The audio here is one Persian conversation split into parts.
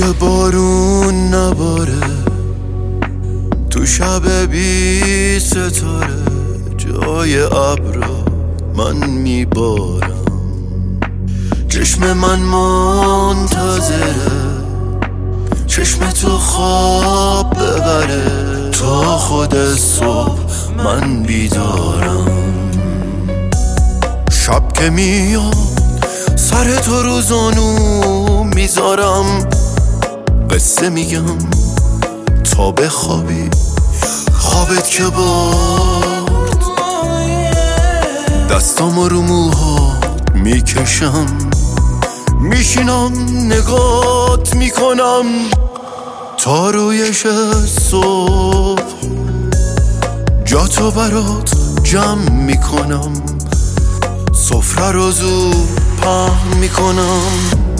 بارون نباره تو شب بی ستاره، جای ابرا من میبارم. چشم من منتظره چشم تو خواب ببره، تا خود صبح من بیدارم. شب که میاد سر تو رو زانو میذارم، قصه میگم تا بخوابی خوابت که برد. دستامو رو موهات میکشم، میشینم نگات میکنم تا رویش صبح. جاتو برات جمع میکنم، سفره رو زود پهن میکنم.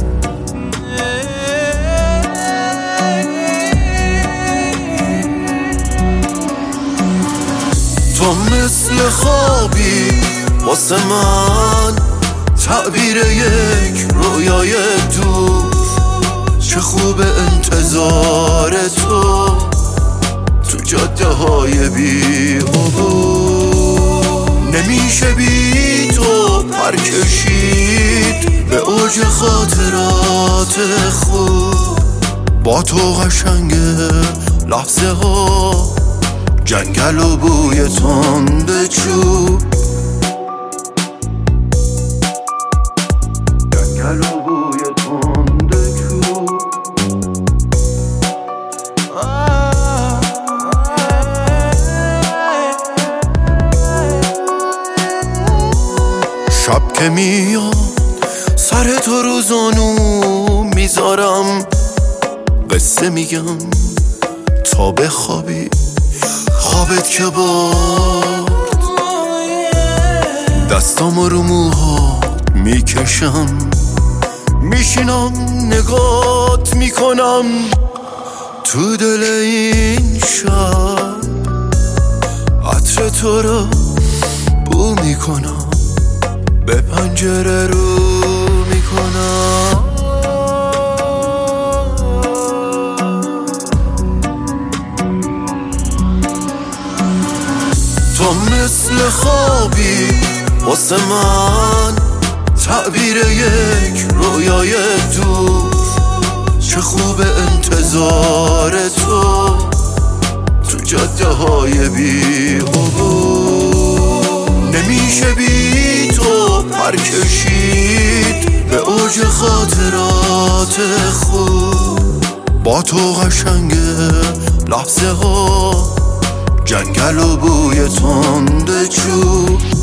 تو مثل خوابی واسه من، تعبیر یک رویای دور. چه خوب انتظار تو جاده های بی عبور. نمیشه بی تو پر کشید به اوج خاطرات خوب. با تو قشنگه لحظه ها، جنگل و بوی تند چوب. جنگل و بوی تند چوب. شب که میاد سر تو رو زانو میذارم، قصه میگم تا بخوابی خوابت که برد. دستامو رو موهات میکشم، میشینم نگات میکنم تو دل این شب. عطر تو رو بو میکنم، به پنجره رو میکنم. تو مثل خوابی واسه من، تعبیر یک رویای دور. چه خوب انتظار تو جاده های بی عبور. نمیشه بی تو پر کشید به اوج خاطرات خوب. با تو قشنگه لحظه ها، جنگل و بوی تند چوب.